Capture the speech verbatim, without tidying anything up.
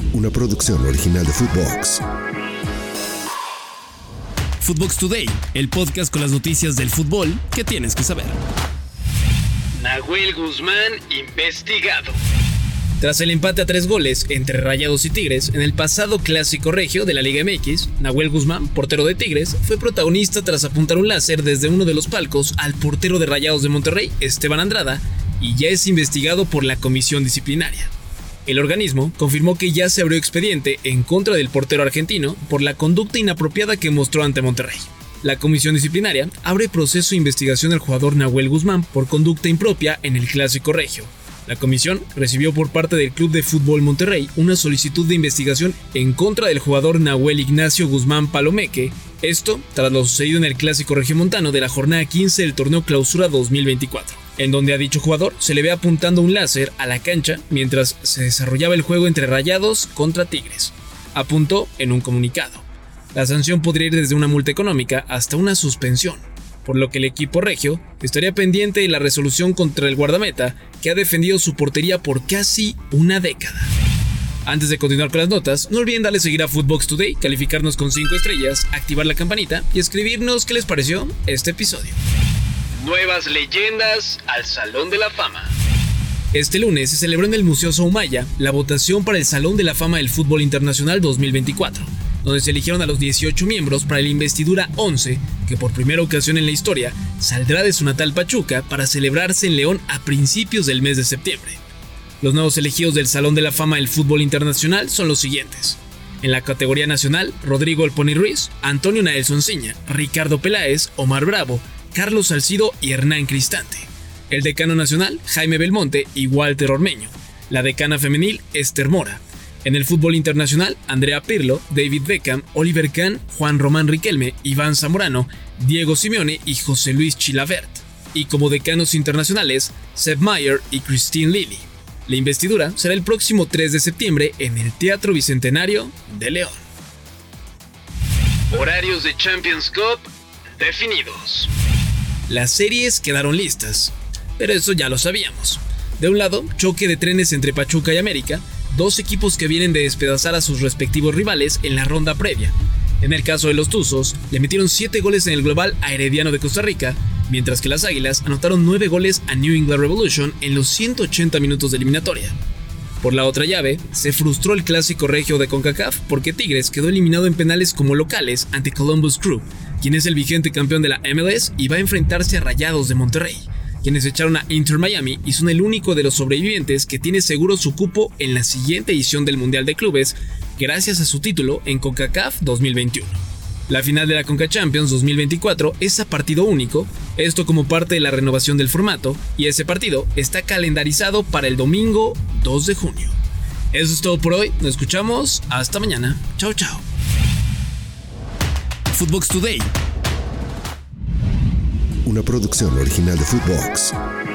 una producción original de Footbox. Footbox Today, el podcast con las noticias del fútbol que tienes que saber. Nahuel Guzmán investigado. Tras el empate a tres goles entre Rayados y Tigres en el pasado clásico regio de la Liga M X, Nahuel Guzmán, portero de Tigres, fue protagonista tras apuntar un láser desde uno de los palcos al portero de Rayados de Monterrey, Esteban Andrada, y ya es investigado por la comisión disciplinaria. El organismo confirmó que ya se abrió expediente en contra del portero argentino por la conducta inapropiada que mostró ante Monterrey. La comisión disciplinaria abre proceso de investigación al jugador Nahuel Guzmán por conducta impropia en el clásico regio. La comisión recibió por parte del Club de Fútbol Monterrey una solicitud de investigación en contra del jugador Nahuel Ignacio Guzmán Palomeque, esto tras lo sucedido en el clásico regiomontano de la jornada quince del torneo Clausura dos mil veinticuatro, en donde a dicho jugador se le ve apuntando un láser a la cancha mientras se desarrollaba el juego entre Rayados contra Tigres, apuntó en un comunicado. La sanción podría ir desde una multa económica hasta una suspensión, por lo que el equipo regio estaría pendiente de la resolución contra el guardameta que ha defendido su portería por casi una década. Antes de continuar con las notas, no olviden darle seguir a Footbox Today, calificarnos con cinco estrellas, activar la campanita y escribirnos qué les pareció este episodio. Nuevas leyendas al Salón de la Fama. Este lunes se celebró en el Museo Soumaya la votación para el Salón de la Fama del Fútbol Internacional dos mil veinticuatro, donde se eligieron a los dieciocho miembros para la investidura once, que por primera ocasión en la historia saldrá de su natal Pachuca para celebrarse en León a principios del mes de septiembre. Los nuevos elegidos del Salón de la Fama del Fútbol Internacional son los siguientes. En la categoría nacional, Rodrigo El Pony Ruiz, Antonio Naelson Ciña, Ricardo Peláez, Omar Bravo, Carlos Salcido y Hernán Cristante. El decano nacional, Jaime Belmonte y Walter Ormeño. La decana femenil, Esther Mora. En el fútbol internacional, Andrea Pirlo, David Beckham, Oliver Kahn, Juan Román Riquelme, Iván Zamorano, Diego Simeone y José Luis Chilavert. Y como decanos internacionales, Sepp Maier y Christine Lilly. La investidura será el próximo tres de septiembre en el Teatro Bicentenario de León. Horarios de Champions Cup definidos. Las series quedaron listas, pero eso ya lo sabíamos. De un lado, choque de trenes entre Pachuca y América, dos equipos que vienen de despedazar a sus respectivos rivales en la ronda previa. En el caso de los Tuzos, le metieron siete goles en el global a Herediano de Costa Rica, mientras que las Águilas anotaron nueve goles a New England Revolution en los ciento ochenta minutos de eliminatoria. Por la otra llave, se frustró el clásico regio de CONCACAF porque Tigres quedó eliminado en penales como locales ante Columbus Crew, quien es el vigente campeón de la M L S y va a enfrentarse a Rayados de Monterrey, quienes echaron a Inter Miami y son el único de los sobrevivientes que tiene seguro su cupo en la siguiente edición del Mundial de Clubes gracias a su título en CONCACAF dos mil veintiuno. La final de la Conca Champions dos mil veinticuatro es a partido único, esto como parte de la renovación del formato, y ese partido está calendarizado para el domingo dos de junio. Eso es todo por hoy, nos escuchamos, hasta mañana, chao chao. Footbox Today, una producción original de Footbox.